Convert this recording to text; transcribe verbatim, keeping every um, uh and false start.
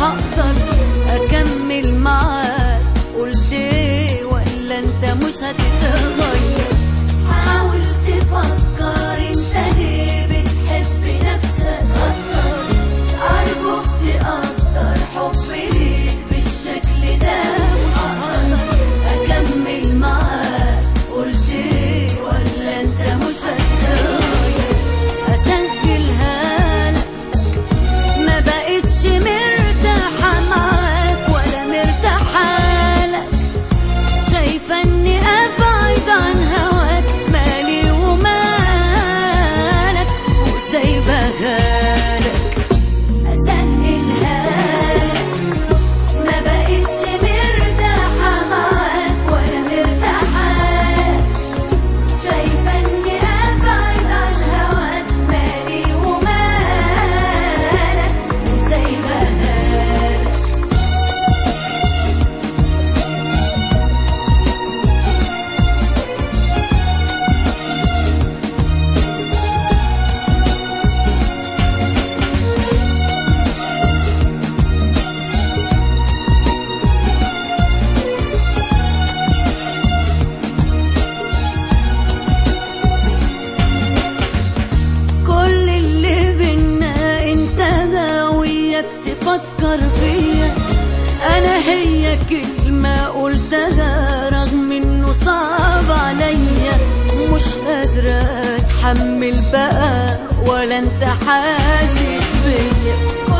هقدر اكمل معاك. قلت ايه ولا انت مش هتتغير؟ حاول تفكر انت ليه بتحب نفسك اكتر. ارجوك تقدر حبي ليك بالشكل ده وهقدر اكمل معاك. قلت ايه ولا انت مش هتتغير؟ اسجلها لك ما بقتش مرتاحه معاك ولا مرتاحه لك. شايفه اني ابعد عن هواك مالي ومالك وسايبها لك. اسهلها لك ما بقتش مرتاحه معاك ولا مرتاحه لك. شايفه اني ابعد عن هواك مالي ومالك وسايبها لك. كل اللي بينا انت ده وياك تفكر فيا. انا هي كلمة قلتها رغم انه صعب عليا. مش قادرة اتحمل بقى ولا انت حاسس بيا.